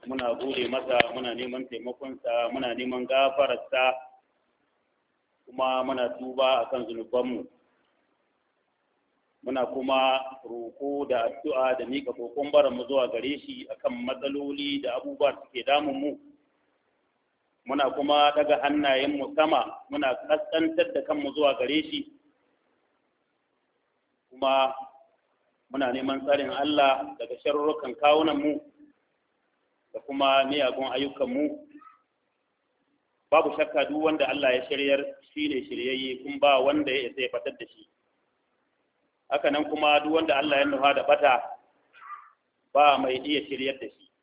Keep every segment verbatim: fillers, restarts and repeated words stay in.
muna gode masa, muna neman taimakonsa, muna neman gafararsa, kuma muna tuba akan zunubanmu. Muna kuma roƙo da addu'a da miƙa kokon baranmu zuwa gare shi akan matsaloli da abubuwa suke damun mu. Muna kuma daga hannayenmu sama, muna kaskantar da kanmu zuwa gare shi, kuma muna neman tsarin Allah daga sharrukan kawunanmu da kuma miyagun ayyukanmu. Babu shakka duk wanda Allah ya shiryar shi ne shiryayye, kun ba wanda ya isa ya fatar da shi. Haka nan kuma duk wanda Allah ya nufa da bata ba mai iya shiryar da shi.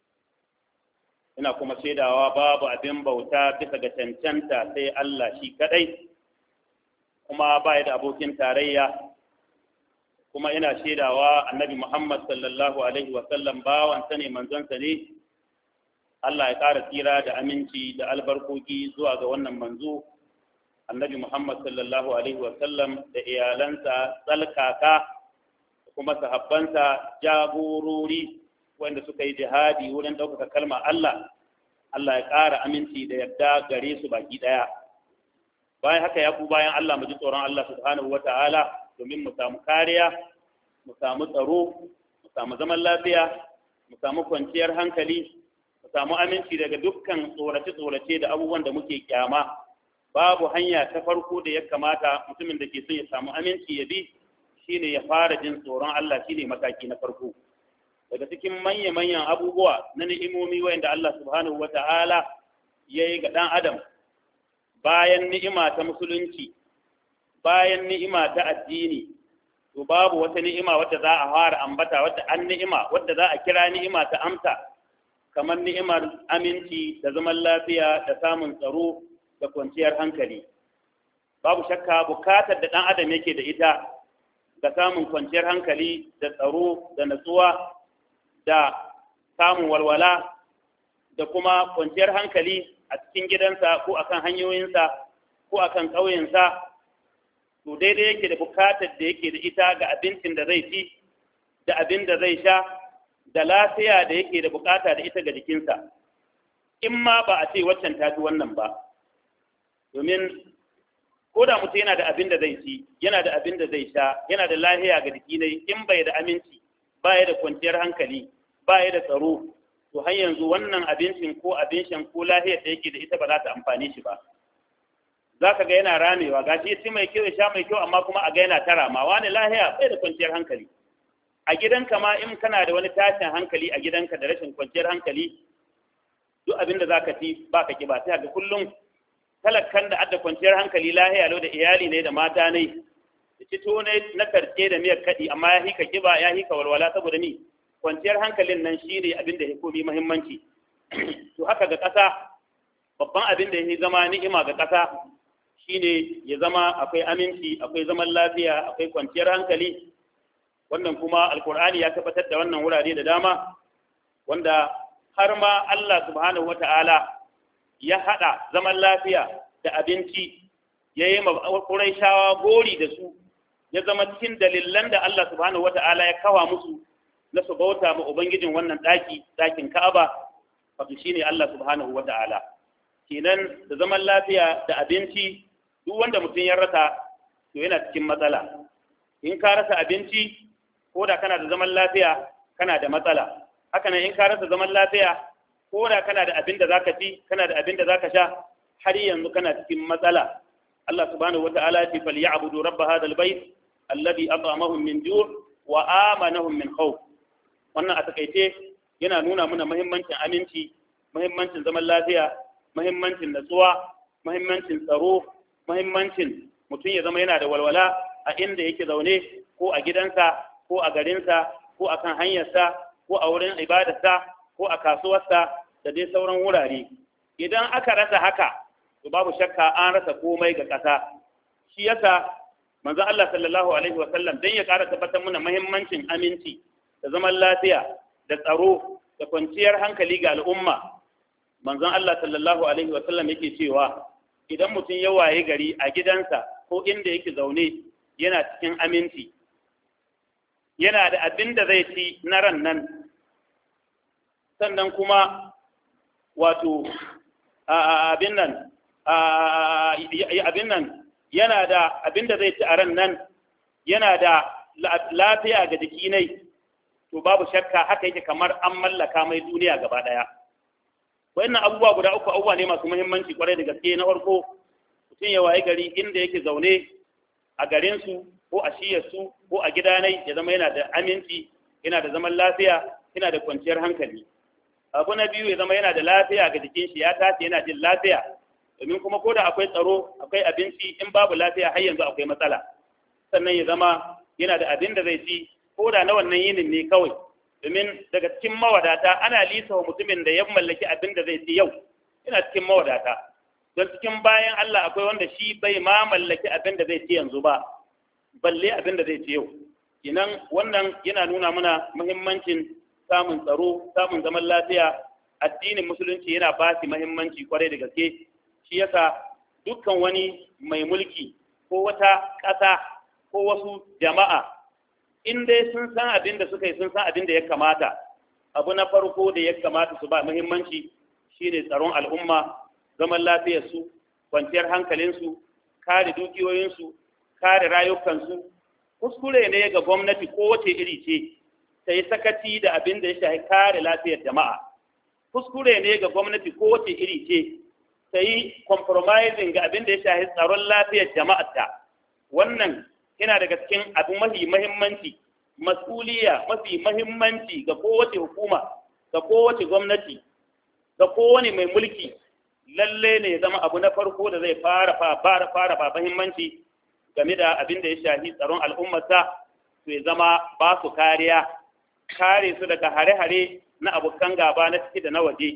Ina kuma shaidawa babu abin bauta bisa ga cancanta sai Allah shi kadai, kuma ba ya da abokin tarayya. Kuma ina shaidawa annabi Muhammad sallallahu alaihi wasallam bawansa ne, manzonsa ne. Allah ya ƙara tsira da aminci da albarkoki zuwa ga wannan manzo annabi Muhammad sallallahu alaihi wasallam da iyalansa tsalkaka da kuma sahabbansa jagorori wanda suka yi jihadi wurin ɗaukaka kalmar Allah. Allah ya ƙara aminci da yadda gare su baki ɗaya. Bayan haka ya ku bayan Allah mu ji tsoron Allah subhanahu wa ta'ala domin mu samu kariya, mu samu tsaro, mu samu zaman lafiya, mu samu kwanciyar hankali, mu samu aminci daga dukkan tsorace-tsorace da abubuwan da muke kyama. Babu hanya ta farko da ya kamata mutumin da ke son ya samu aminci ya bi shine ya fara jin tsoron Allah, shine mataki na farko. Daga cikin manya-manyan abubuwa na ni'imomi wanda Allah subhanahu wa ta'ala ya yi ga ɗan adam, bayan ni'ima ta musulunci, bayan ni'ima ta addini, to babu wata ni'ima wadda za a fara ambata, wadda an ni'ima wadda za a kira ni'ima ta amsa, kamar ni'imar aminci da zaman lafiya da samun tsaro da kwanciyar hankali. Babu shakka bukatar da ɗan adam yake da ita ga samun kwanciyar hankali da tsaro da natsuwa da samun walwala da kuma kwanciyar hankali a cikin gidansa ko akan hanyoyinsa ko akan ƙauyensa, to daidai yake da bukatar da yake da ita ga abincin da zai ci da abin da zai sha da lafiya da yake da bukata da ita ga jikinsa, in ma ba a ce waccan tafi wannan ba. Domin ko da mutum yana da abin da zai ci, yana da abin da zai sha, yana da lahiya ga jiki ne, in bai da aminci, ba ya da kwanciyar hankali, ba ya da tsaro, to har yanzu wannan abincin ko abin shan ko lahiyar da yake da ita ba za ta amfane shi ba. Za ka ga yana ramewa, ga shi ci mai kyau ya sha mai kyau, amma kuma a ga yana ta rama, wani lahiya bai da kwanciyar hankali. A gidanka ma in kana da wani tashin hankali a gidanka da rashin kwanciyar hankali, duk abin da za ka ci ba ka kiba, sai ga kullum talakkan da adda kwanciyar hankali lahiya lau da iyali ne da mata ne, da cito ne na karce da miyar kaɗi, amma ya hika kiba ya hika walwala saboda ni kwanciyar hankalin nan shi ne abin da ya komi muhimmanci. To haka ga ƙasa, babban abin da ya zama ni'ima ga ƙasa shine ya zama akwai aminci, akwai zaman lafiya, akwai kwanciyar hankali. Wannan kuma alkur'ani ya tabbatar da wannan wurare da dama, wanda har ma Allah subhanahu wata'ala ya haɗa zaman lafiya da abinci, ya yi Qurayshawa gori da su, ya zama cikin dalilan da Allah subhanahu wata'ala ya kawa musu na su bauta ma Ubangijin wannan ɗaki, ɗakin Ka'aba, wato shine Allah subhanahu wata'ala. Kenan da zaman lafiya da abinci, duk wanda mutum ya rasa to yana cikin matsala. In ka rasa abinci, ko da kana da zaman lafiya kana da matsala. Haka nan in ka rasa zaman lafiya, ko da kana da abin da zaka ci, kana da abin da zaka sha, har yanzu kana cikin matsala. Allah subhanahu wata'ala ya ce falyabudu rabb hadha albayt alladhi at'amahum min ju' wa amanahum min khawf. Wannan a takaice yana nuna mana muhimmancin aminci, muhimmancin zaman lafiya, muhimmancin natsuwa, muhimmancin tsaro, muhimmancin mutum ya zama yana da walwala a inda yake zaune, ko a gidansa, ko a garinsa, ko a kan hanyarsa, ko a wurin ibadarsa, ko a kasuwarsa da dai sauran wurare. Idan aka rasa haka, to babu shakka an rasa komai ga ƙasa. Shi yasa manzo Allah sallallahu alaihi wa sallam dan ya ƙara tabbatar mana muhimmancin aminci da zaman lafiya da tsaro da kwanciyar hankali ga al'umma. Manzon Allah sallallahu alaihi wa sallam yake cewa idan mutum ya waye gari a gidansa ko inda yake zaune yana cikin aminci, yana da abin da zai ci na ran nan, sannan kuma wato abin nan abin nan yana da abin da zai ci a ran nan, yana da lafiya ga jiki nai, to babu shakka haka yake kamar an mallaka mai duniya gaba daya. Wayannan abubuwa guda uku abubuwa ne masu muhimmanci kwarai da gaske. Na farko, mutum ya waye gari inda yake zaune a garin su ko a shiyar su ko a gidanai ya zama yana da aminci, yana da zaman lafiya, yana da kwanciyar hankali. Abu na biyu, ya zama yana da lafiya ga jikin shi, ya tashi yana jin lafiya, domin kuma ko da akwai tsaro akwai abinci, in babu lafiya har yanzu akwai matsala. Sannan ya zama yana da abin da zai ci ko da na wannan yinin ne kawai, domin daga cikin mawadata ana lisa wa mutumin da ya mallaki abin da zai ci yau yana cikin mawadata, don cikin bayan Allah akwai wanda shi bai ma mallaki abin da zai ci yanzu ba, balle abin da zai ci yau. Inan wannan yana nuna mana muhimmancin samun tsaro, samun zaman lafiya. Addinin musulunci yana ba shi muhimmanci kwarai da gaske. Shi yasa dukkan wani mai mulki ko wata ƙasa ko wasu jama'a, in dai sun san abin da suka yi, sun san abin da ya kamata, abu na farko da ya kamata su ba muhimmanci shine tsaron al'umma, zaman lafiyarsu, kwanciyar hankalinsu, kare dukiyoyinsu, kare rayukansu. Kuskure ne ga gwamnati ko wace iri ce ta yi sakaci da abin da ya shafi kare lafiyar jama'a. Kuskure ne ga gwamnati ko wace iri ce ta yi compromising ga abin da ya shafi tsaron lafiyar jama'arta. Wannan yana daga cikin abu mafi mahimmanci, mas'uliya mafi mahimmanci ga kowace hukuma, ga kowace gwamnati, ga kowane mai mulki. Lalle ne ya zama abu na farko da zai fara fara fara ba mahimmanci game da abin da ya shafi tsaron al'ummarsa, to ya zama ba su kariya, kare su daga hare-hare na abokan gaba na ciki da na waje,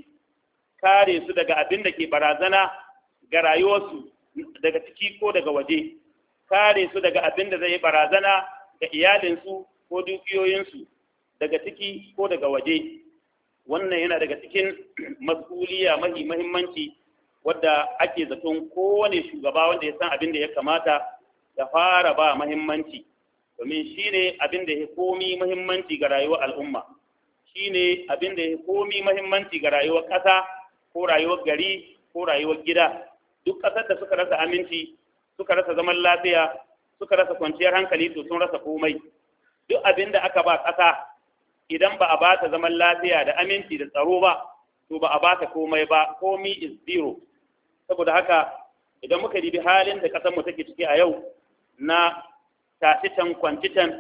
kare su daga abin da ke barazana ga rayuwarsu daga ciki ko daga waje, kare su daga abin da zai yi barazana ga iyalinsu ko dukiyoyinsu daga ciki ko daga waje. Wannan yana daga cikin mas'uliya mahi mahimmanci wadda ake zaton kowane shugaba wanda ya san abin da ya kamata ya fara ba mahimmanci, domin shi ne abin da ya komi mahimmanci ga rayuwar al'umma, shi ne abin da ya komi mahimmanci ga rayuwar ƙasa ko rayuwar gari ko rayuwar gida. Duk ƙasar da suka rasa aminci, suka rasa zaman lafiya, suka rasa kwanciyar hankali, to sun rasa komai. Duk abin da aka ba ƙasa, idan ba a ba ta zaman lafiya da aminci da tsaro ba, to ba a ba ta komai ba, komi is zero. Saboda haka idan muka dibi halin da ƙasar mu take ciki a yau na tashe-can kwanci-can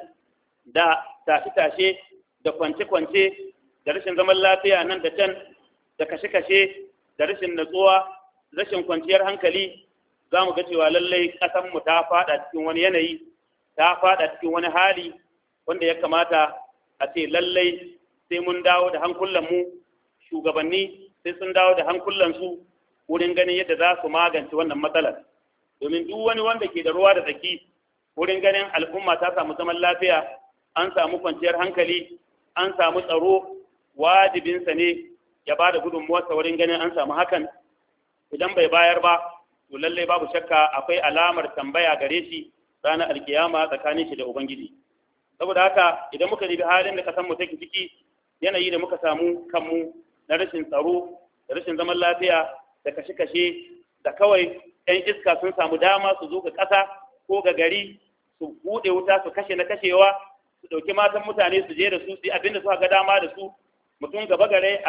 da tashe-tashe da kwance-kwance da rashin zaman lafiya nan da can da kashe-kashe da rashin natsuwa, rashin kwanciyar hankali, za mu ga cewa lallai ƙasarmu ta faɗa cikin wani yanayi, ta faɗa cikin wani hali wanda ya kamata a ce lallai sai mun dawo da hankulanmu, shugabanni sai sun dawo da hankulansu wurin ganin yadda za su magance wannan matsalar. Domin duk wani wanda ke da ruwa da tsaki wurin ganin al'umma ta samu zaman lafiya, an samu kwanciyar hankali, an samu tsaro, wajibinsa ne ya ba da gudunmuwarsa wurin ganin an samu hakan. Idan bai bayar ba, to lallai babu shakka akwai alamar tambaya gare shi ranar alkiyama tsakanin shi da Ubangiji. Saboda haka idan muka dibi halin da kasan mu take ciki, yanayi da muka samu kanmu na rashin tsaro da rashin zaman lafiya da kashe-kashe da kawai 'yan iska sun samu dama su zo ga ƙasa ko ga gari su buɗe wuta su kashe na kashewa, su ɗauki matan mutane su je da su su abin da suka ga dama da su, mutum gaba gare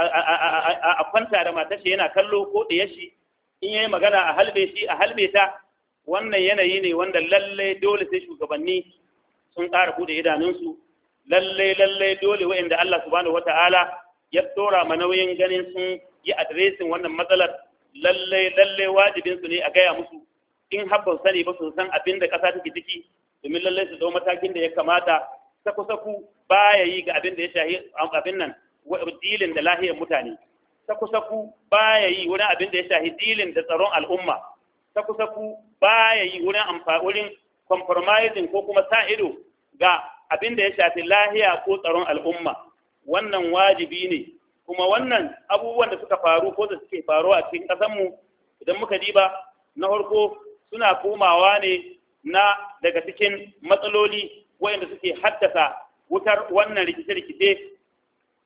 a kwanta da matar shi yana kallo ko ɗaya shi, in yayi magana a halbe shi a halbe ta. Wannan yanayi ne wanda lalle dole sai shugabanni sun ƙara buɗe idanunsu, lalle lalle dole wa'inda Allah subhanahu wata'ala ya tsora ma nauyin ganin sun yi adiresin wannan matsalar, lalle lalle wajibin su ne a gaya musu, in habban sani ba su san abin da ƙasa take ciki, domin lalle su dau matakin da ya kamata. Saku-saku baya yi ga abin da ya shahi abin nan dilin da lahiyar mutane, saku-saku baya yi wurin abin da ya shahi dilin da tsaron al'umma, saku-saku baya yi wurin amfani wurin compromising ko kuma sa ido ga abin da ya shafi lahiya ko tsaron al'umma. Wannan wajibi ne, kuma wannan abubuwan da suka faru ko da suke faruwa a cikin ƙasarmu, idan muka diba na farko suna komawa ne na daga cikin matsaloli waɗanda suke haddasa wutar wannan rikice-rikice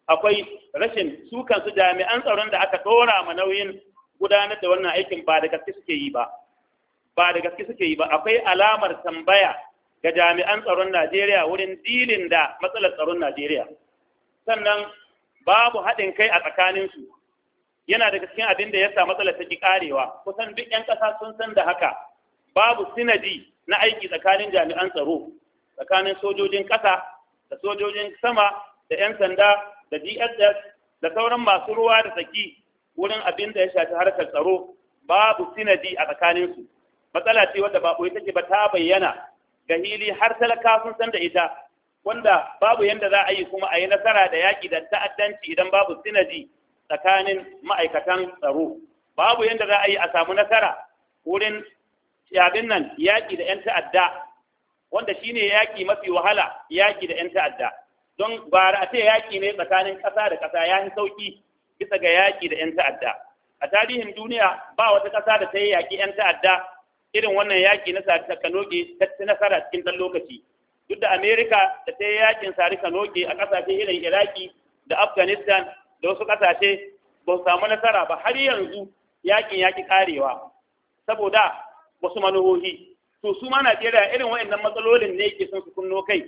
akwai rashin su kansu jami'an tsaron da aka ɗora ma nauyin gudanar da wannan aikin ba da gaske suke yi ba ba da gaske suke yi ba akwai alamar tambaya ga jami'an tsaron Najeriya wurin dilin da matsalar tsaron Najeriya sannan babu haɗin kai a tsakaninsu yana daga cikin abin da ya sa matsalar ta ki karewa kusan duk 'yan ƙasa sun san da haka babu sinadi na aiki tsakanin jami'an tsaro tsakanin sojojin ƙasa da sojojin sama da 'yan sanda da D S S da sauran masu ruwa da tsaki wurin abin da ya shafi harkar tsaro babu sinadi a tsakaninsu matsala ce wadda ba ɓoye take ba ta bayyana ga hili har talaka sun san da ita wanda babu yanda za a yi kuma a yi nasara da yaƙi da ta'addanci idan babu sinadi tsakanin ma'aikatan tsaro babu yanda za a yi a samu nasara wurin yabin nan yaƙi da 'yan ta'adda wanda shine yaƙi mafi wahala yaƙi da 'yan ta'adda don ba a ce yaƙi ne tsakanin ƙasa da ƙasa ya yi sauƙi bisa ga yaƙi da 'yan ta'adda a tarihin duniya ba wata ƙasa da ta yi yaƙi 'yan ta'adda irin wannan yaƙi na sari kanoge ta ci nasara cikin ɗan lokaci duk da amerika da ta yi yaƙin sari kanoge a ƙasashe irin iraki da afghanistan da wasu ƙasashe ba su samu nasara ba har yanzu yaƙin yaƙi ƙarewa saboda wasu manuhohi to su ma najeriya irin waɗannan matsalolin ne ke son su kunno kai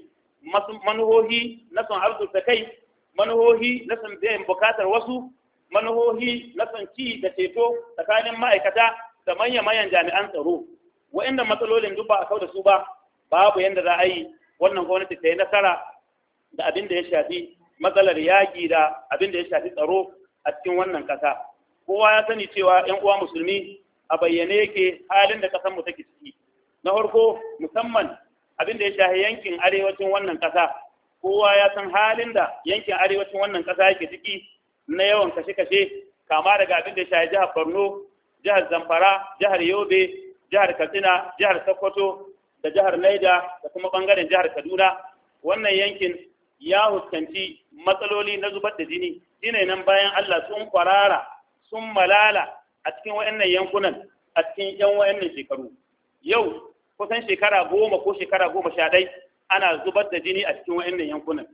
manuhohi na son arzuta kai manuhohi na son biyan bukatar wasu manuhohi na son ci da ceto tsakanin ma'aikata da manya-manyan jami'an tsaro wa'inda matsalolin duk ba a kau da su ba babu yadda za a yi wannan gwamnati ta yi nasara da abin da ya shafi matsalar yaƙi da abin da ya shafi tsaro a cikin wannan ƙasa kowa ya sani cewa 'yan uwa musulmi a bayyane yake halin da ƙasarmu take ciki na farko musamman abin da ya shafi yankin arewacin wannan ƙasa kowa ya san halin da yankin arewacin wannan ƙasa yake ciki na yawan kashe-kashe kama daga abin da ya shafi jihar Borno jihar Zamfara jihar Yobe jihar Katsina jihar Sokoto da jihar Niger da kuma bangaren jihar Kaduna wannan yankin ya huskanci matsaloli na zubar da jini shine nan bayan Allah sun kwarara sun malala a cikin wayannan yankunan a cikin yan wayannan shekaru yau kusan shekara goma ko shekara goma sha ɗai ana zubar da jini a cikin wayannan yankunan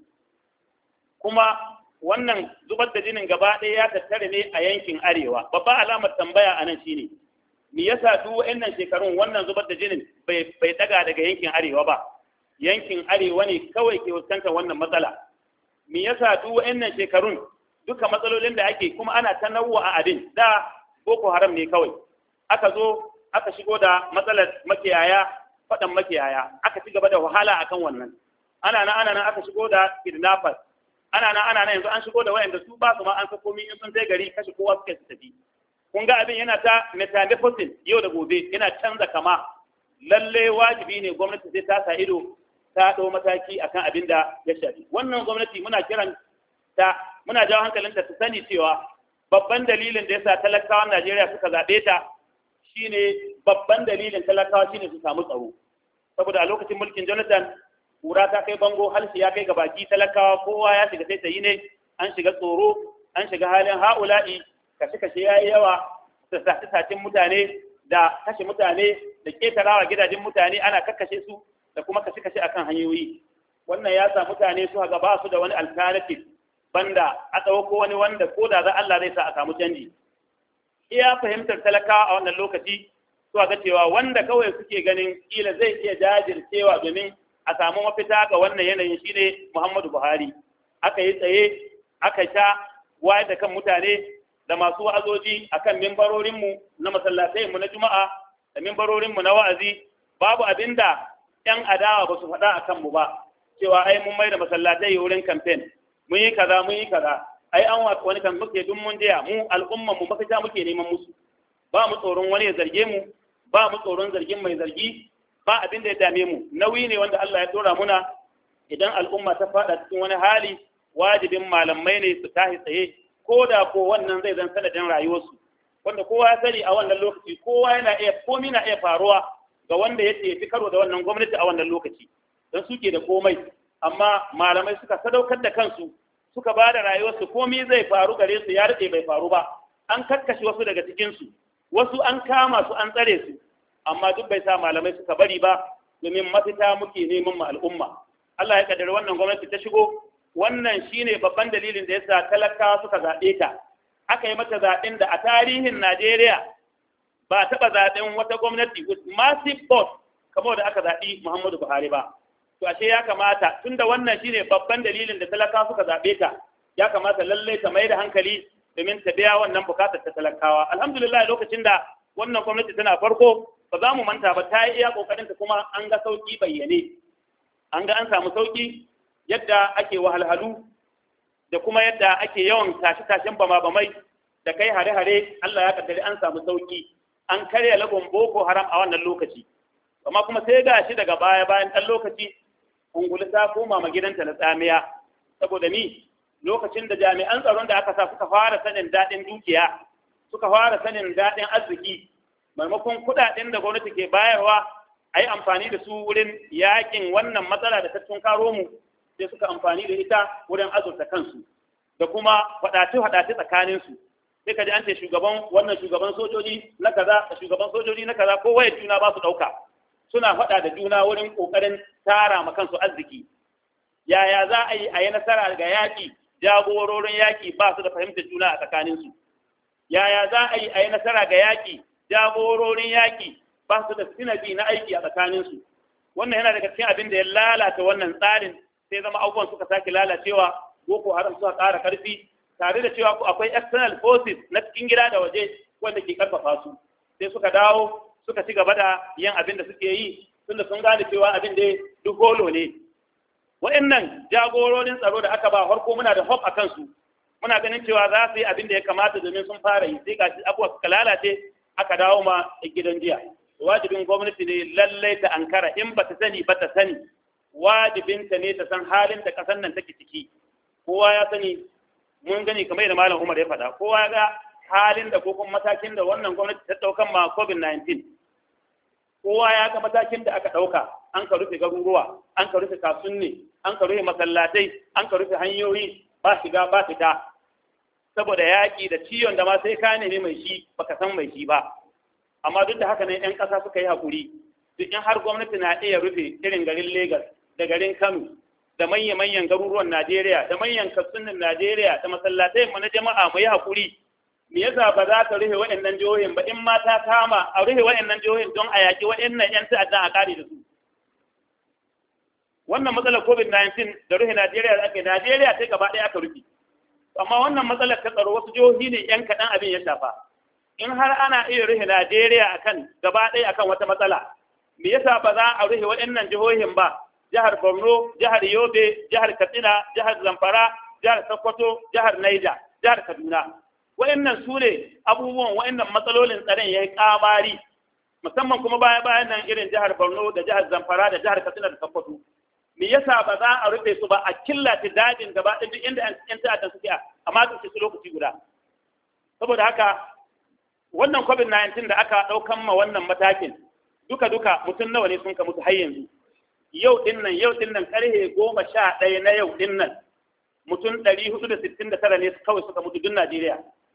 kuma wannan zubar da jinin gaba ɗaya ya tattare ne a yankin arewa babba alamar tambaya a nan shine me yasa duk wayannan shekarun wannan zubar da jinin bai bai daga daga yankin arewa ba yankin arewa ne kawai ke fuskantar wannan matsala me yasa duk wayannan shekarun duka matsalolin da ake kuma ana tanawwa a abin da boko haram ne kawai aka zo aka shigo da matsalar makiyaya faɗan makiyaya aka ci gaba da wahala akan wannan ana nan ana nan aka shigo da kidnappers ana nan ana nan yanzu an shigo da wayanda su ba su ma an sako min in sun sai gari kashe kowa suke su tafi kun ga abin yana ta metamorphosis yau da gobe yana canza kama lalle wajibi ne gwamnati sai ta sa ido ta ɗau mataki akan abin da ya shafi wannan gwamnati muna kiran ta muna jawo hankalinta su sani cewa babban dalilin da yasa talakawan Najeriya suka zaɓe ta shine babban dalilin talakawa shine su samu tsaro saboda a lokacin mulkin Jonathan kura ta kai bango halshi ya kai ga baki talakawa kowa ya shiga sai ta yi ne an shiga tsoro an shiga halin ha'ula'i kashe-kashe ya yi yawa da sace-sacen mutane da kashe mutane da ketarawa gidajen mutane ana kakkashe su da kuma kashe-kashe akan hanyoyi wannan ya sa mutane su ga ba su da wani alternative banda a ɗauko wani wanda ko da za Allah zai sa a samu canji iya fahimtar talakawa a wannan lokaci su ga cewa wanda kawai suke ganin kila zai iya jajircewa domin a samu mafita ga wannan yanayin shine Muhammadu Buhari aka yi tsaye aka sha wayar da kan mutane da masu wa'azoji akan mimbarorinmu na masallatai mu na Juma'a da mimbarorinmu na wa'azi babu abinda ƴan adawa ba su faɗa akan mu ba cewa ai mun mai da masallatai wurin campaign mun yi kaza mun yi kaza ai an wani kan muke dun mun jiya mu al'umman mu mafita muke neman musu ba mu tsoron wani ya zarge mu ba mu tsoron zargin mai zargi ba abin da ya dame mu nauyi ne wanda Allah ya dora muna idan al'umma ta fada cikin wani hali wajibin malamai ne su tahi tsaye ko da ko wannan zai zan sanadin rayuwarsu wanda kowa ya sani a wannan lokaci kowa yana iya komai na iya faruwa ga wanda ya fi karo da wannan gwamnati a wannan lokaci don suke da komai amma malamai suka sadaukar da kansu suka ba da rayuwarsu komai zai faru gare su ya rike bai faru ba an kakkashe wasu daga cikinsu wasu an kama su an tsare su amma duk bai sa malamai suka bari ba domin mafita muke neman mu al'umma Allah ya kaddara wannan gwamnati ta shigo wannan shine babban dalilin da yasa talakawa suka zaɓe ta. Aka yi mata zaɓen da a tarihin Najeriya ba a taɓa zaɓen wata gwamnati with massive vote kamar da aka zaɓi Muhammadu Buhari ba. To ashe ya kamata tunda wannan shine babban dalilin da talakawa suka zaɓe ta, ya kamata lallai ta mai da hankali domin ta biya wannan bukatar ta talakawa. Alhamdulillah lokacin da wannan gwamnati tana farko ba za mu manta ba ta yi iya kokarin ta kuma an ga sauki bayyane. An ga an samu sauki yadda ake wahalhalu da kuma yadda ake yawan tashi-tashin bama-bamai da kai hare-hare. Allah ya kaddari an samu sauki, an karya lagon boko haram a wannan lokaci. Amma kuma sai ga shi daga baya bayan ɗan lokaci ungulu ta koma ma gidanta na tsamiya, saboda ni lokacin da jami'an tsaron da aka sa suka fara sanin daɗin dukiya, suka fara sanin daɗin arziki, maimakon kuɗaɗen da gwamnati ke bayarwa a yi amfani da su wurin yakin wannan matsala da ta tunkaro mu, sai suka amfani da ita wurin azurta kansu da kuma faɗace-faɗace tsakaninsu. Sai ka ji an ce shugaban wannan shugaban sojoji na kaza da shugaban sojoji na kaza ko wayar juna ba su ɗauka, suna faɗa da juna wurin ƙoƙarin tara ma kansu arziki. Yaya za a yi a yi nasara ga yaƙi, jagororin yaƙi ba su da fahimtar juna a tsakaninsu? Yaya za a yi a yi nasara ga yaƙi, jagororin yaƙi ba su da sinabi na aiki a tsakaninsu? Wannan yana daga cikin abin da ya lalata wannan tsarin, sai zama abubuwan suka sake lalacewa, boko haram suka ƙara ƙarfi, tare da cewa akwai external forces na cikin gida da waje wanda ke ƙarfafa su, sai suka dawo suka ci gaba da yin abin da suke yi, tunda sun gane cewa abin da duk holo ne. Wa'annan jagororin tsaro da aka ba farko muna da hope a kansu, muna ganin cewa za su yi abin da ya kamata domin sun fara yi, sai gashi abubuwa suka lalace aka dawo ma gidan jiya. Wajibin gwamnati ne lallai ta ankara, in ba ta sani ba ta sani, wajibinta ne ta san halin da ƙasar nan take ciki. Kowa ya sani, mun gani kamar da Malam Umar ya faɗa, kowa ya ga halin da ko kuma matakin da wannan gwamnati ta ɗaukan ma COVID nineteen. Kowa ya ga matakin da aka ɗauka, an ka rufe garuruwa, an ka rufe kasunni, an ka rufe masallatai, an ka rufe hanyoyi, ba shiga ba fita, saboda yaƙi da ciwon da ma sai ka nemi mai shi baka san mai shi ba. Amma duk da haka ne 'yan ƙasa suka yi haƙuri, duk in har gwamnati na iya rufe irin garin Legas da garin Kano da manya-manyan garuruwan Najeriya da manyan kasunnin Najeriya da masallatai mu na jama'a mu yi haƙuri. Me yasa ba za ka rufe waɗannan jihohin ba, in ma ta kama a rufe waɗannan jihohin don a yaƙi waɗannan 'yan ta'adda a kare da su? Wannan matsalar COVID nineteen da rufe Najeriya da ake Najeriya sai gaba ɗaya aka rufe. Amma wannan matsalar ta tsaro wasu jihohi ne 'yan kaɗan abin ya shafa. In har ana iya rufe Najeriya akan gaba ɗaya akan wata matsala, me yasa ba za a rufe waɗannan jihohin ba? Jihar Borno, jihar Yobe, jihar Katsina, jihar Zamfara, jihar Sokoto, jihar Niger, jihar Kaduna. Waɗannan su ne abubuwan waɗannan matsalolin tsaron ya yi ƙamari, musamman kuma baya bayan nan irin jihar Borno da jihar Zamfara da jihar Katsina da Sokoto. Me yasa ba za a rufe su ba, a killace dajin gaba ɗaya duk inda 'yan ta'adda suke a magance su lokaci guda? Saboda haka wannan COVID nineteen da aka ɗaukan ma wannan matakin, duka-duka mutum nawa ne sun ka mutu har yanzu? Yau ɗin nan, yau ɗin nan ƙarfe goma sha ɗaya na yau ɗin nan, mutum ɗari hudu da sittin da tara ne kawai suka mutu duk Najeriya.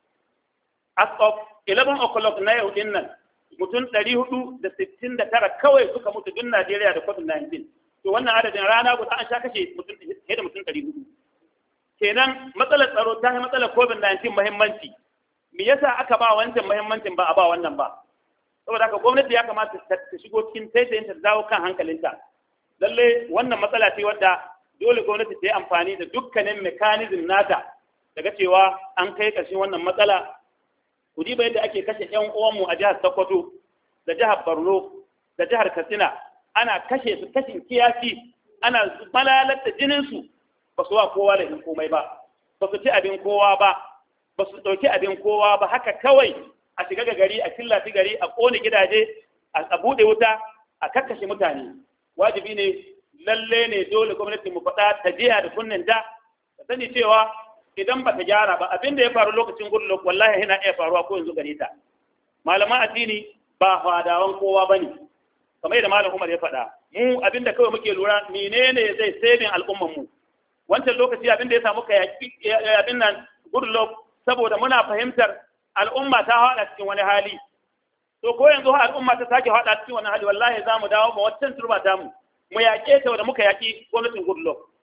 As of eleven o'clock na yau ɗin nan, mutum ɗari hudu da sittin da tara kawai suka mutu duk Najeriya da COVID nineteen. To wannan adadin rana guda an sha kashe mutum fiye da mutum ɗari hudu. Kenan matsalar tsaro ta yi matsalar COVID nineteen muhimmanci. Me yasa aka ba wancan muhimmancin ba a ba wannan ba? Saboda haka gwamnati ya kamata ta shigo cikin taitayin ta dawo kan hankalinta. Lalle wannan matsala ce wadda dole gwamnati ta yi amfani da dukkanin mekanizm nata daga cewa an kai ƙarshen wannan matsala. Ku diba yadda ake kashe ƴan uwanmu a jihar Sokoto da jihar Borno da jihar Katsina, ana kashe su kashin kiyasi, ana malalar jinin su, ba su wa kowa da komai ba, ba su ci abin kowa ba, ba su ɗauki abin kowa ba, haka kawai a shiga ga gari, a killaci gari, a ƙone gidaje, a buɗe wuta, a kakkashe mutane. Wajibi ne, lalle ne dole gwamnati mu faɗa ta jiya da kunnen ta, ta sani cewa idan ba ta gyara ba, abin da ya faru lokacin Goodluck wallahi yana iya faruwa ko yanzu gare ta. Malaman addini ba fadawan kowa ba ne, kamar yadda Malam Umar ya faɗa. Mu abin da kawai muke lura menene zai saving al'umman mu. Wancan lokaci abin da ya samu ka yaƙi abin nan Goodluck, saboda muna fahimtar al'umma ta haɗa cikin wani hali. To ko yanzu al'umma ta sake haɗa cikin wani hali, wallahi za mu dawo ma waccan turba ta mu mu yaƙe ta wanda muka yaƙi gwamnatin Goodluck.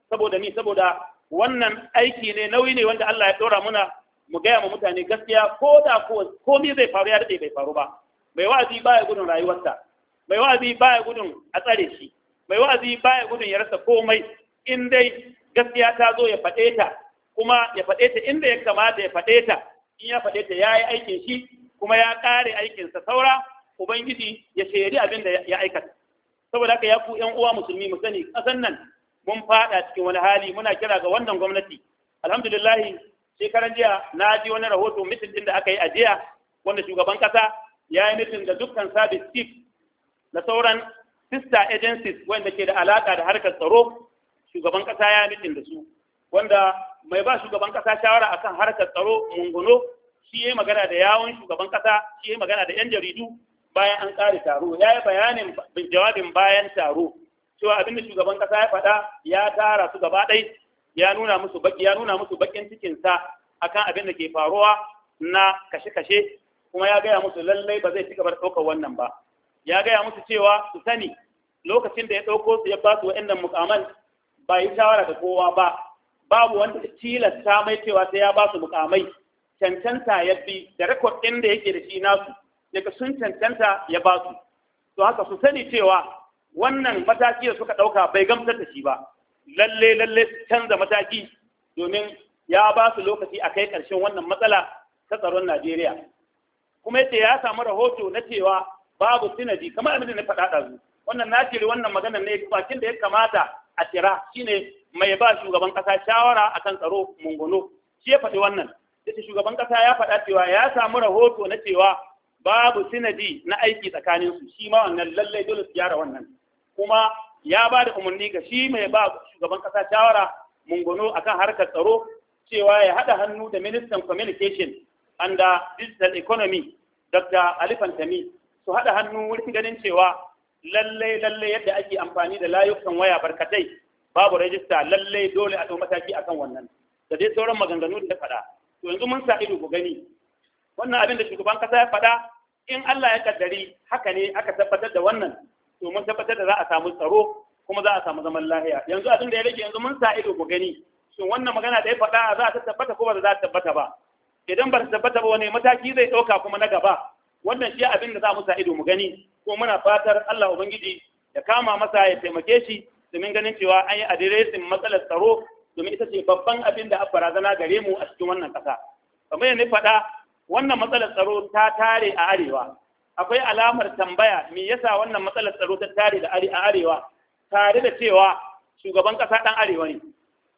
saboda ni saboda wannan aiki ne nauyi ne wanda Allah ya dora muna mu gaya ma mutane gaskiya ko da ko komai zai faru ya dade bai faru ba mai wa'azi baya gudun rayuwarsa mai wa'azi baya gudun a tsare shi mai wa'azi baya gudun ya rasa komai in dai gaskiya ta zo ya faɗe ta kuma ya faɗe ta inda ya kamata ya faɗe ta in ya faɗe ta ya yi aikin shi kuma ya ƙare aikinsa saura ubangiji ya shaidi abin da ya aikata saboda haka ya ku ƴan uwa musulmi mu sani ƙasan nan mun faɗa cikin wani hali muna kira ga wannan gwamnati alhamdulillah shekaran jiya na ji wani rahoto mitin din da aka yi a jiya wanda shugaban ƙasa ya yi mitin da dukkan service chief da sauran sister agencies wanda ke da alaka da harkar tsaro shugaban kasa ya mitin da su wanda mai ba shugaban kasa shawara akan harkar tsaro munguno shi yayi magana da yawon shugaban kasa shi yayi magana da yan jaridu bayan an kare taro ya yi bayanin jawabin bayan taro cewa abinda shugaban kasa ya faɗa ya tara su gaba ɗai ya nuna musu baki ya nuna musu bakin cikin sa akan abin da ke faruwa na kashe-kashe kuma ya gaya musu lallai ba zai ci gaba da ɗaukar wannan ba ya gaya musu cewa su sani lokacin da ya ɗauko su ya ba su wa'annan mukaman ba yi shawara da kowa ba babu wanda ya tilasta mai cewa sai ya ba su mukamai cancanta ya bi da rekod ɗin da yake da shi nasu daga sun cancanta ya ba su to haka su sani cewa wannan mataki da suka ɗauka bai gamsar da shi ba lalle lalle su canza mataki domin ya ba su lokaci a kai ƙarshen wannan matsala ta tsaron Najeriya kuma yace ya samu rahoto na cewa babu sinaji kamar abin da na faɗa ɗazu wannan na cire wannan maganar ne bakin da ya kamata a tira shine mai ba shugaban ƙasa shawara akan tsaro mungono shi ya faɗi wannan yace shugaban ƙasa ya faɗa cewa ya samu rahoto na cewa babu sinaji na aiki tsakanin su shi ma wannan lallai dole su gyara wannan kuma ya ba da umarni ga shi mai ba shugaban ƙasa shawara mungono akan harkar tsaro cewa ya haɗa hannu da ministan communication and digital economy Doctor Ali Fantami su haɗa hannu wurin ganin cewa lallai lallai yadda ake amfani da layukan waya barkatai babu rajista lallai dole a ɗau mataki akan wannan da dai sauran maganganu da faɗa to yanzu mun sa ido ku gani wannan abin da shugaban kasa ya faɗa in Allah ya kaddari haka ne aka tabbatar da wannan to mun tabbatar da za a samu tsaro kuma za a samu zaman lafiya yanzu abin da ya rage yanzu mun sa ido ku gani shin wannan magana da ya faɗa za ta tabbata ko ba za ta tabbata ba idan ba ta tabbata ba wani mataki zai ɗauka kuma na gaba wannan shi abin da za mu sa ido mu gani ko muna fatar Allah ubangiji ya kama masa ya taimake shi domin ganin cewa an yi adiresin matsalar tsaro domin ita ce babban abin da barazana gare mu a cikin wannan ƙasa kamar yadda faɗa wannan matsalar tsaro ta tare a arewa akwai alamar tambaya me yasa wannan matsalar tsaro ta tare da a arewa tare da cewa shugaban ƙasa ɗan arewa ne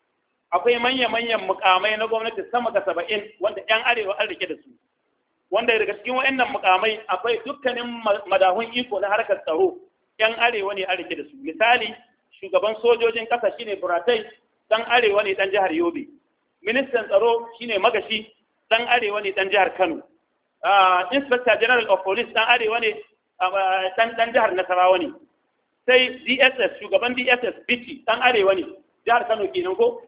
akwai manya-manyan mukamai na gwamnati sama da saba'in wanda 'yan arewa an rike da su wanda daga cikin wa'annan mukamai akwai dukkanin madahun iko na harkar tsaro 'yan arewa ne an rike da su misali shugaban sojojin ƙasa shine buratai dan arewa ne dan jihar yobe ministan tsaro shine magashi dan arewa ne dan jihar kano inspector general of police dan arewa ne dan jihar nasarawa ne sai D S S shugaban D S S bici dan arewa ne jihar kano kenan ko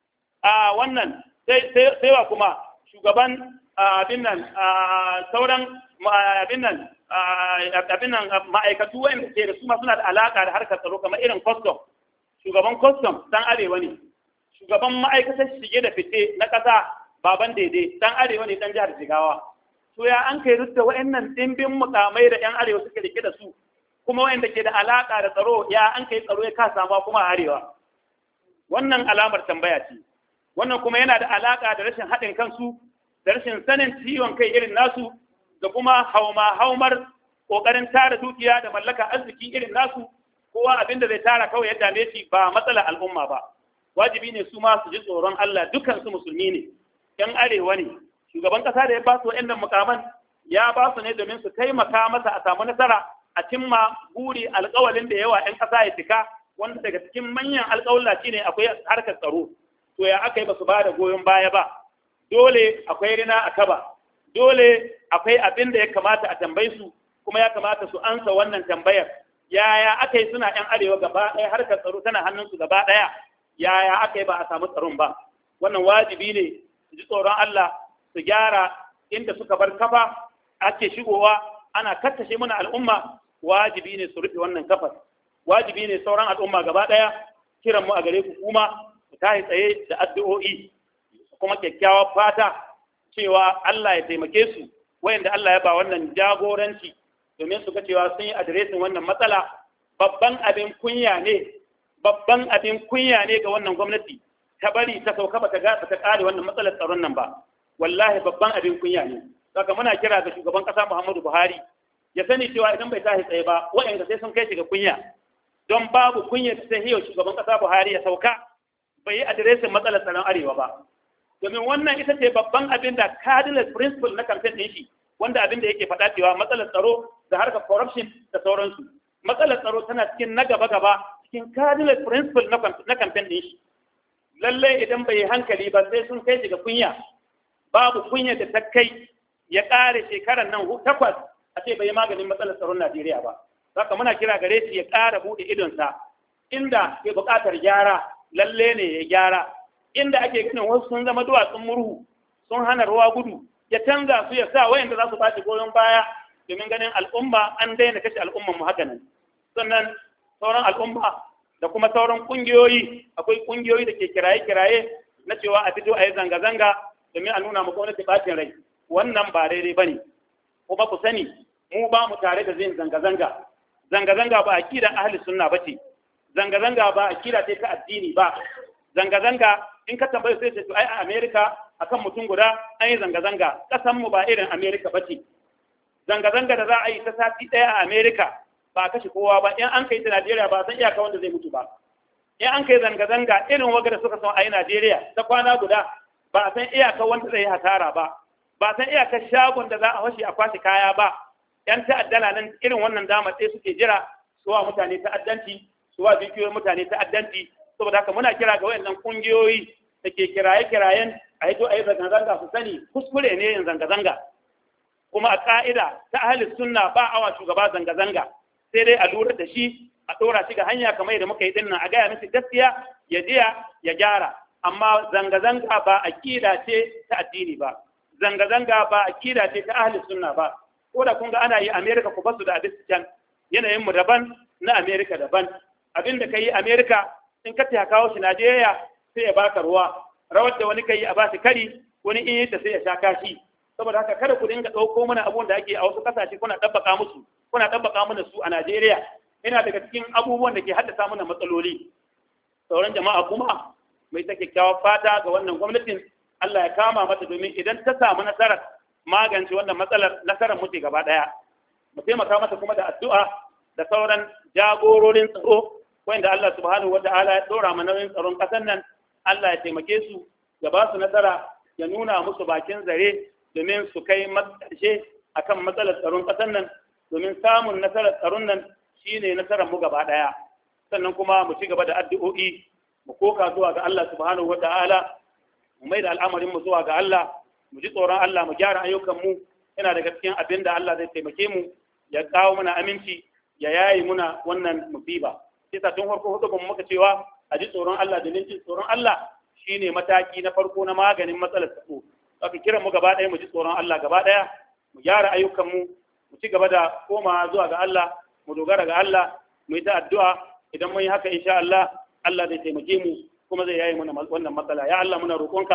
a wannan sai wa kuma shugaban abin nan sauran abin nan abin nan ma'aikatu wanda ke da su ma suna da alaka da harkar tsaro kamar irin custom shugaban custom dan arewa ne shugaban ma'aikatar shige da fice na ƙasa baban daidai dan arewa ne dan jihar jigawa to ya an kai rutta wa'annan dimbin mukamai da yan arewa suke rike da su kuma wa'anda ke da alaka da tsaro ya an kai tsaro ya kasa ma kuma arewa wannan alamar tambaya ce wannan kuma yana da alaka da rashin haɗin kansu da rashin sanin ciwon kai irin nasu da kuma hauma haumar ƙoƙarin tara dukiya da mallaka arziki irin nasu kowa abin da zai tara kawai ya dame shi ba matsalar al'umma ba wajibi ne su ma su ji tsoron Allah dukan su musulmi ne yan arewa ne shugaban ƙasa da ya ba su wa'annan mukaman ya ba su ne domin su taimaka masa a samu nasara a cimma buri alƙawalin da yawa yan ƙasa ya cika wanda daga cikin manyan alƙawalla shine akwai harkar tsaro to ya aka yi ba su ba da goyon baya ba dole akwai rina a kaba dole akwai abin da ya kamata a tambayi su kuma ya kamata su ansa wannan tambayar yaya aka yi suna yan arewa gaba ɗaya harkar tsaro tana hannunsu gaba ɗaya yaya aka yi ba a samu tsaron ba wannan wajibi ne su ji tsoron Allah su gyara inda suka bar kafa ake shigowa ana kattashe mana al'umma wajibi ne su rufe wannan kafar wajibi ne sauran al'umma gaba ɗaya kiran mu a gare ku kuma su tashi tsaye da addu'o'i kuma kyakkyawar fata cewa Allah ya taimake su wayanda Allah ya ba wannan jagoranci domin su ga cewa sun yi adiresin wannan matsala. Babban abin kunya ne babban abin kunya ne ga wannan gwamnati ta bari ta sauka ba ta ga ta kare wannan matsalar tsaron nan ba. Wallahi babban abin kunya ne. Saka muna kira ga shugaban kasa Muhammadu Buhari ya sani cewa idan bai tashi tsaye ba wayanda sai sun kai shi ga kunya, don babu kunya ta sai yau shugaban kasa Buhari ya sauka bai yi adiresin matsalar tsaron arewa ba. Domin wannan ita ce babban abin da cardinal principle na kamfen ɗin shi, wanda abin da yake faɗa cewa matsalar tsaro da harkar corruption da sauransu. Matsalar tsaro tana cikin na gaba-gaba cikin cardinal principle na kamfen ɗin shi. Lallai idan bai yi hankali ba sai sun kai shiga kunya. Babu kunya da ta kai ya ƙare shekarar nan takwas a ce bai yi maganin matsalar tsaron Najeriya ba. Saka muna kira gare shi ya ƙara buɗe idonsa inda ke buƙatar gyara lalle ne ya gyara. Inda ake ganin wasu sun zama duwatsun murhu sun hana ruwa gudu ya canza su ya sa wayanda za su bashi goyon baya domin ganin al'umma an daina kashe al'umman mu haka nan. Sannan sauran al'umma da kuma sauran kungiyoyi, akwai kungiyoyi da ke kiraye-kiraye na cewa a fito a yi zanga-zanga domin a nuna mu gwamnati bacin rai. Wannan ba daidai bane. Kuma ku sani mu ba mu tare da zin zanga-zanga. Zanga-zanga ba akida ahli sunna bace. Zanga-zanga ba akida ce ta addini ba. Zanga-zanga in ka tambaye sai ce to ai a America akan mutum guda an yi zanga-zanga. Kasan mu ba irin America bace. Zanga-zanga da za a yi ta sati daya a America ba kashe kowa ba. In an kai ta Najeriya ba san iyaka wanda zai mutu ba. In an kai zanga-zanga irin waga da suka son a yi Najeriya ta kwana guda ba san iyaka wanda zai hasara ba. Ba san iyaka shagon da za a washe a kwashe kaya ba. Yan ta'addala nan irin wannan damar sai suke jira suwa mutane ta'addanci, suwa dukiyoyin mutane ta'addanci. Saboda haka muna kira ga wayannan kungiyoyi da ke kiraye-kirayen a hito a yi zanga-zanga su sani kuskure ne yin zanga-zanga. Kuma a ƙa'ida ta ahli sunna ba awa shugaba zanga-zanga sai dai a lura da shi a ɗora shi ga hanya kamar yadda muka yi dinnan a gaya miki gaskiya ya jiya ya gyara. Amma zanga-zanga ba aƙida ce ta addini ba. Zanga-zanga ba aƙida ce ta ahli sunna ba. Ko da kun ga ana yi Amerika ku basu da abin can yanayin mu daban na Amerika daban. Abin da ka yi Amerika in ka ta kawo shi Najeriya sai ya baka ruwa, rawar da wani kai a bashi kari wani in yi ta sai ya sha kashi. Saboda haka kada ku dinga ɗauko mana abun da ake a wasu ƙasashe kuna ɗabbaka musu kuna ɗabbaka mana su a Najeriya. Yana daga cikin abubuwan da ke haddasa mana matsaloli. Sauran jama'a kuma mai ta kyakkyawar fata ga wannan gwamnatin Allah ya kama mata domin idan ta samu nasarar magance wannan matsalar nasarar muke gaba ɗaya. Mu taimaka mata kuma da addu'a da sauran jagororin tsaro wanda Allah subhanahu wata'ala ya dora mana nauyin tsaron ƙasar nan. Allah ya taimake su ya ba su nasara ya nuna musu bakin zare domin su kai ƙarshe akan matsalar tsaron ƙasar nan, domin samun nasarar tsaron nan shine nasarar mu gaba ɗaya. Sannan kuma mu ci gaba da addu'o'i mu koka zuwa ga Allah subhanahu wata'ala mu mai da al'amarin mu zuwa ga Allah mu ji tsoron Allah mu gyara ayyukan mu. Yana daga cikin abin da Allah zai taimake mu ya kawo mana aminci ya yayi muna wannan musiba. Sai tun farko hudu kuma muka cewa a ji tsoron Allah da jin tsoron Allah shine mataki na farko na maganin matsalar tsaro. Aka kira mu gaba ɗaya mu ji tsoron Allah gaba ɗaya mu gyara ayyukan mu mu ci gaba da koma zuwa ga Allah mu dogara ga Allah mu yi ta addu'a. Idan mun yi haka insha Allah Allah zai taimake mu kuma zai yayi mana wannan matsala. Ya Allah muna roƙonka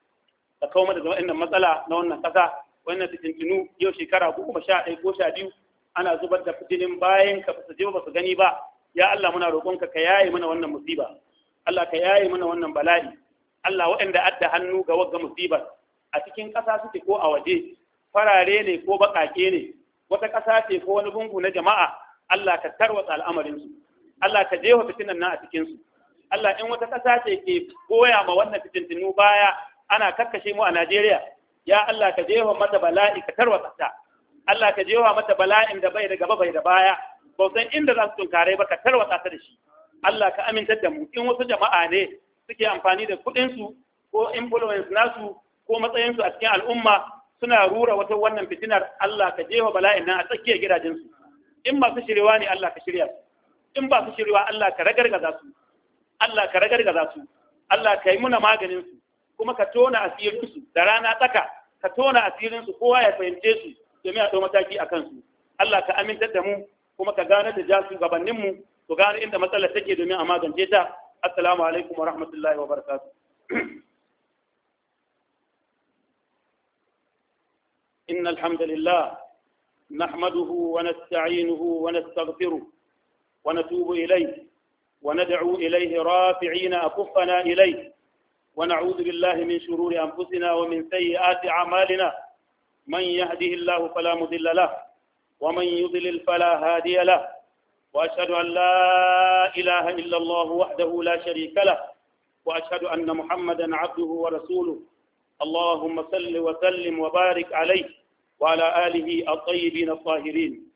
ka kawo mana da wannan matsala na wannan ƙasa. Wannan fitintinu yau shekara goma sha ɗaya ko sha biyu ana zubar da fitinin bayan ka su je ba su gani ba. Ya Allah muna roƙonka ka yaye mana wannan musiba. Allah ka yaye mana wannan bala'i. Allah waɗanda adda hannu ga wagga musibar a cikin ƙasa suke ko a waje, farare ne ko baƙaƙe ne, wata ƙasa ce ko wani gungu na jama'a, Allah ka tarwatsa al'amarinsu. Allah ka jefa fitinan nan a cikinsu. Allah in wata ƙasa ce ke goya ma wannan fitintinu baya ana kakkashe mu a Najeriya, ya Allah ka jefa mata bala'i ka tarwatsa ta. Allah ka jefa mata bala'in da bai da gaba bai da baya, ba san inda za su tunkare ba ka tarwatsa ta da shi. Allah ka amintar da mu in wasu jama'a ne suke amfani da kuɗinsu ko influence nasu ko matsayinsu a cikin al'umma suna rura wata wannan fitinar, Allah ka jefa bala'in nan a tsakiyar gidajensu. In masu shirwa ne Allah ka shirya su, in ba su shirwa Allah ka ragargaza su, Allah ka ragargaza su, Allah ka yi muna maganin su, kuma ka tona asirinsu da rana tsaka, ka tona asirinsu kowa ya fahimce su domin a ɗau mataki a kansu. Allah ka amintar da mu kuma ka gane da ja shugabanninmu su gane inda matsalar take domin a magance ta. السلام عليكم ورحمة الله وبركاته. إن الحمد لله نحمده ونستعينه ونستغفره ونتوب إليه وندعو إليه رافعين أكفنا إليه، ونعوذ بالله من شرور أنفسنا ومن سيئات أعمالنا، من يهده الله فلا مضل له ومن يضلل فلا هادي له، وأشهد أن لا إله إلا الله وحده لا شريك له، وأشهد أن محمدا عبده ورسوله. اللهم صل وسلم وبارك عليه وعلى آله الطيبين الطاهرين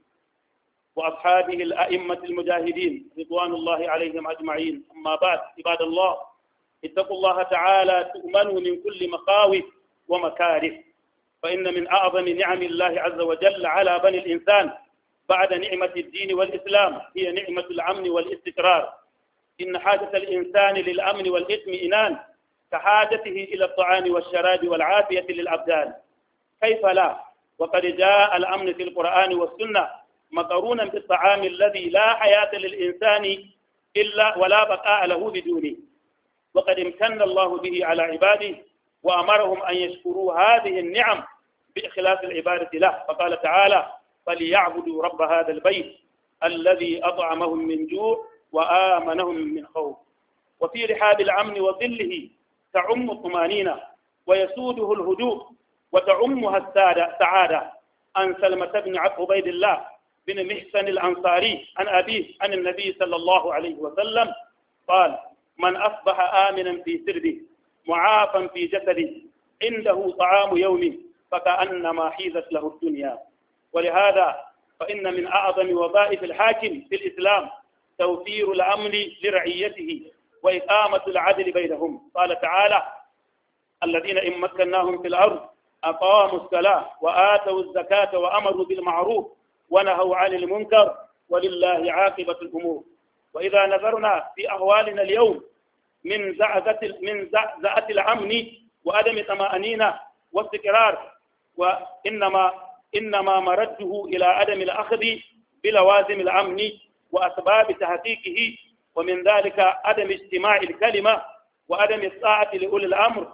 وأصحابه الأئمة المجاهدين رضوان الله عليهم أجمعين. أما بعد، عباد الله، اتقوا الله تعالى تؤمنوا من كل مخاوف ومكاره، فإن من أعظم نعم الله عز وجل على بني الإنسان بعد نعمة الدين والإسلام هي نعمة الأمن والاستقرار. إن حاجة الإنسان للأمن والإطمئنان كحاجته إلى الطعام والشراب والعافية للأبدان، كيف لا؟ وقد جاء الأمن في القرآن والسنة مقرونا بالطعام الذي لا حياة للإنسان إلا ولا بقاء له بدونه، وقد امتن الله به على عباده وأمرهم أن يشكروا هذه النعم بإخلاص العبادة له، فقال تعالى: فليعبدوا رب هذا البيت الذي أطعمهم من جوع وآمنهم من خوف. وفي رحاب الأمن وظله تعم الطمأنينة ويسوده الهدوء وتعمها السعادة. عن سلمة بن عبيد الله بن محسن الأنصاري عن أبيه عن النبي صلى الله عليه وسلم قال: من أصبح آمنا في سربه معافا في جسده عنده طعام يومه فكأنما حيزت له الدنيا. ولهذا فإن من أعظم وظائف الحاكم في الإسلام توفير الأمن لرعيته وإقامة العدل بينهم. قال تعالى: الذين إن مكناهم في الأرض أقاموا الصلاة وآتوا الزكاة وأمروا بالمعروف ونهوا عن المنكر ولله عاقبة الأمور. وإذا نظرنا في أحوالنا اليوم من زعزعة من زعزعة الأمن وعدم طمأنينة واستقرار، وإنما إنما مرده إلى عدم الأخذ بلوازم الأمن وأسباب تحقيقه، ومن ذلك عدم اجتماع الكلمة وعدم الطاعة لأولي الأمر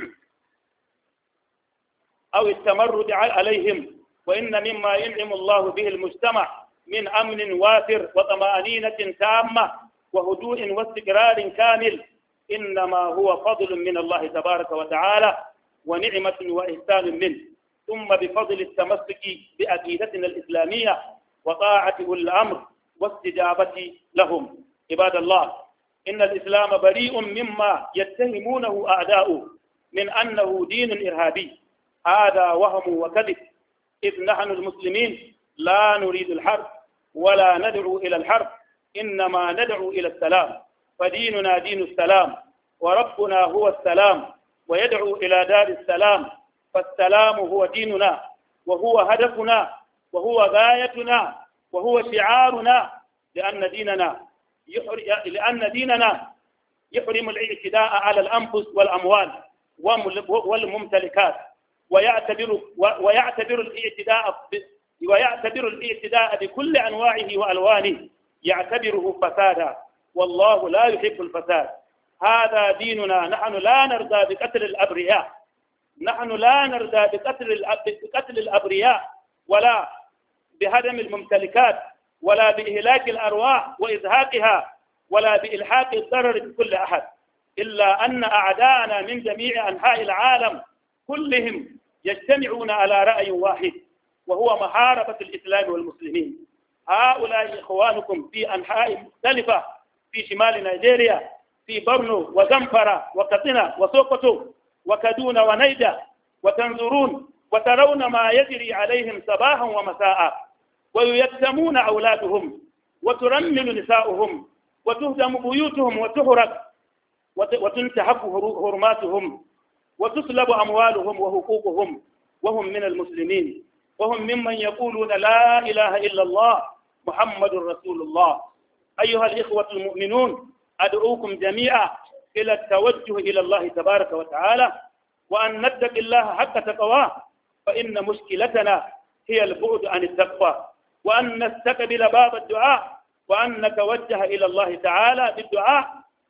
أو التمرد عليهم. وإن مما ينعم الله به المجتمع من أمن وافر وطمأنينة تامة وهدوء واستقرار كامل إنما هو فضل من الله تبارك وتعالى ونعمة وإحسان منه، ثم بفضل التمسك بعقيدتنا الإسلامية وطاعة أولي الأمر واستجابة لهم. عباد الله، إن الإسلام بريء مما يتهمونه أعداؤه من أنه دين إرهابي. هذا وهم وكذب، إذ نحن المسلمين لا نريد الحرب ولا ندعو إلى الحرب، إنما ندعو إلى السلام، فديننا دين السلام وربنا هو السلام ويدعو إلى دار السلام، فالسلام هو ديننا وهو هدفنا وهو غايتنا وهو شعارنا، لأن ديننا لأن ديننا يحرم الاعتداء على الأنفس والأموال والممتلكات، ويعتبر ويعتبر الاعتداء ويعتبر الاعتداء بكل أنواعه وألوانه يعتبره فسادا، والله لا يحب الفساد. هذا ديننا. نحن لا نرضى بقتل الأبرياء، نحن لا نرضى بقتل بقتل الأبرياء ولا بهدم الممتلكات ولا بإهلاك الأرواح وإزهاقها ولا بإلحاق الضرر بكل أحد، إلا أن أعداءنا من جميع أنحاء العالم كلهم يجتمعون على رأي واحد، وهو محاربة الإسلام والمسلمين. هؤلاء إخوانكم في أنحاء مختلفة في شمال نيجيريا، في بورنو وزنفرة وكتنا وسوكوتو وكادونا ونيجا، وتنظرون وترون ما يجري عليهم صباحا ومساء، ويتمون أولادهم وترمل نساؤهم وتهدم بيوتهم وتهرق وتنتهك حرماتهم وتسلب أموالهم وحقوقهم، وهم من المسلمين، وهم ممن يقولون لا إله إلا الله محمد رسول الله. أيها الإخوة المؤمنون، أدعوكم جميعا إلى التوجه إلى الله تبارك وتعالى، وأن نتقي الله حق تقواه، فإن مشكلتنا هي البعد عن التقوى، وأن نستقبل باب الدعاء، وأن نتوجه إلى الله تعالى بالدعاء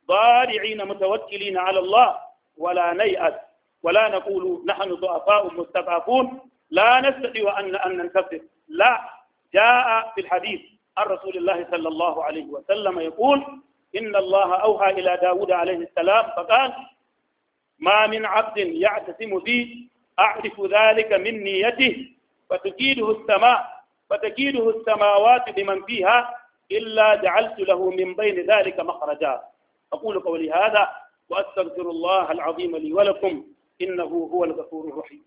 ضارعين متوكلين على الله ولا نيأس ولا نقول نحن ضعفاء مستضعفون لا نستطيع أن أن ننتصر. لا، جاء في الحديث عن رسول الله صلى الله عليه وسلم يقول إن الله أوحى إلى داود عليه السلام فقال ما من عبد يعتصم بي أعرف ذلك من نيته فتكيده السماء فتكيده السماوات بمن فيها إلا جعلت له من بين ذلك مخرجا. أقول قولي هذا وأستغفر الله العظيم لي ولكم إنه هو الغفور الرحيم.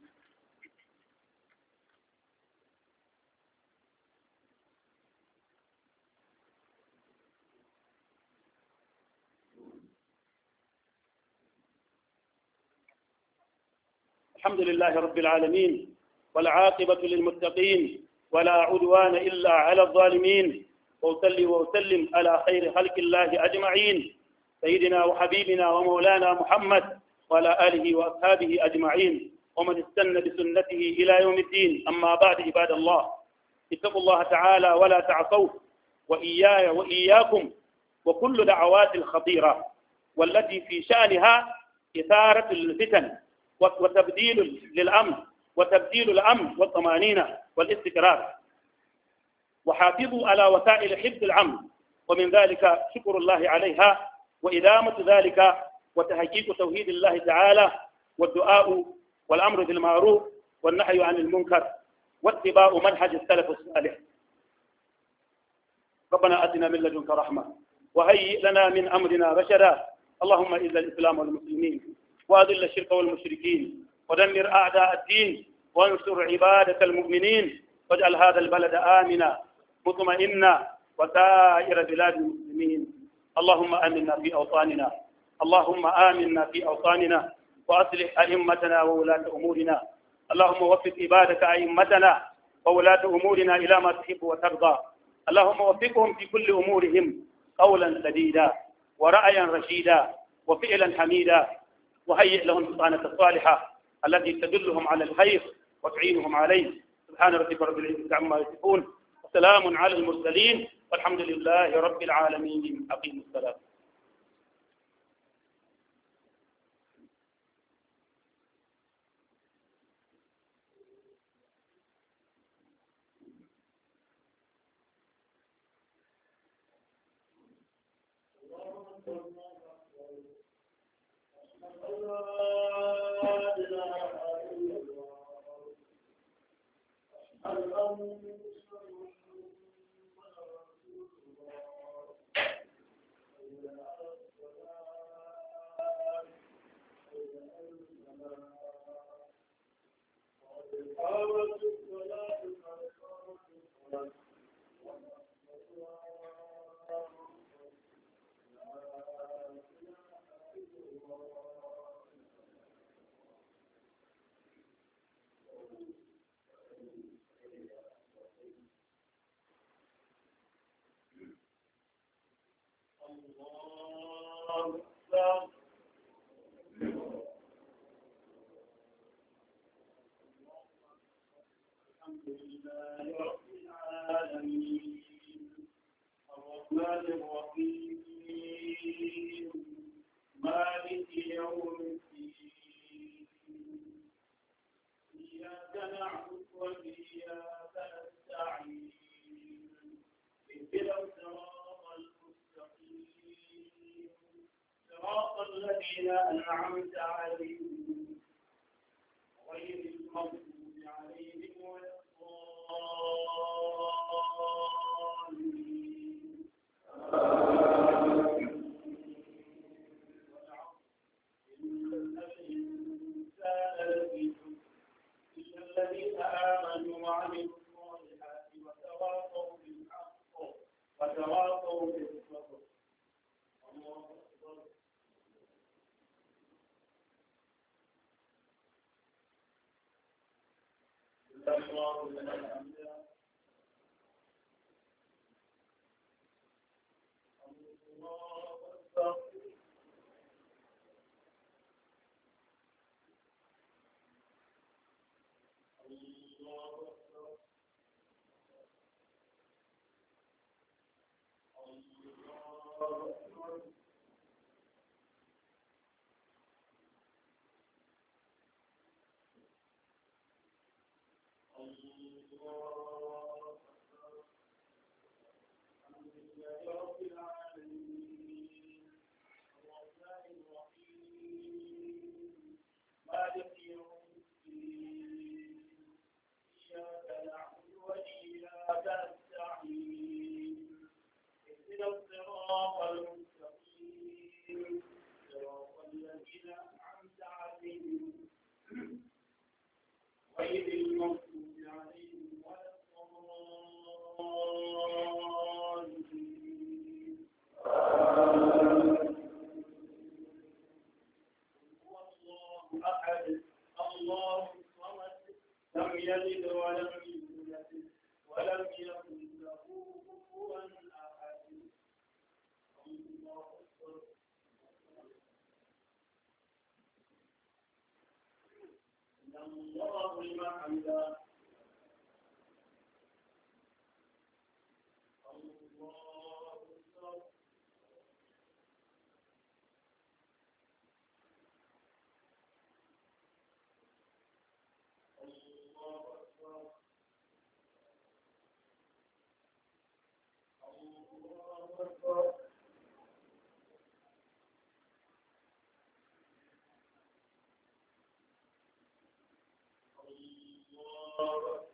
الحمد لله رب العالمين والعاقبة للمتقين ولا عدوان إلا على الظالمين، وأصلي وأسلم على خير خلق الله أجمعين سيدنا وحبيبنا ومولانا محمد وعلى آله وأصحابه أجمعين ومن استنى بسنته إلى يوم الدين. أما بعد عباد الله، اتقوا الله تعالى ولا تعصوه، وإياي وإياكم وكل دعوات الخطيرة والتي في شأنها إثارة الفتن وتبديل للأمن وتبديل الأمن والطمأنينة والاستقرار. وحافظوا على وسائل حفظ الأمن، ومن ذلك شكر الله عليها وإدامة ذلك وتحقيق توحيد الله تعالى والدعاء والأمر بالمعروف والنهي عن المنكر واتباع منهج السلف الصالح. ربنا آتنا من لدنك رحمة وهيئ لنا من أمرنا رشدا. اللهم إذ الإسلام والمسلمين وأذل الشرك والمشركين ودمر أعداء الدين وانصر عبادك المؤمنين واجعل هذا البلد آمنا مطمئنا وسائر بلاد المسلمين. اللهم آمنا في أوطاننا اللهم آمنا في أوطاننا وأصلح أئمتنا وولاة أمورنا. اللهم وفق عبادك أئمتنا وولاة أمورنا إلى ما تحب وترضى. اللهم وفقهم في كل أمورهم قولا سديدا ورأيا رشيدا وفعلا حميدا، وهيئ لهم البطانة الصالحة التي تدلهم على الخير وتعينهم عليه. سبحان ربك رب العزة عما يصفون وسلام على المرسلين والحمد لله رب العالمين. أقيموا الصلاة. الذين أنعمت عليهم غير المغضوب عليهم ولا الضالين. إن الإنسان لفي خسر إلا الذين آمنوا وعملوا الصالحات وتواصوا بالحق وتواصوا بالصبر. الله أكبر. الله لنا الحمد. الله أكبر. الله أكبر. الله لمن حمده الله أكبر الله أكبر الله أكبر الله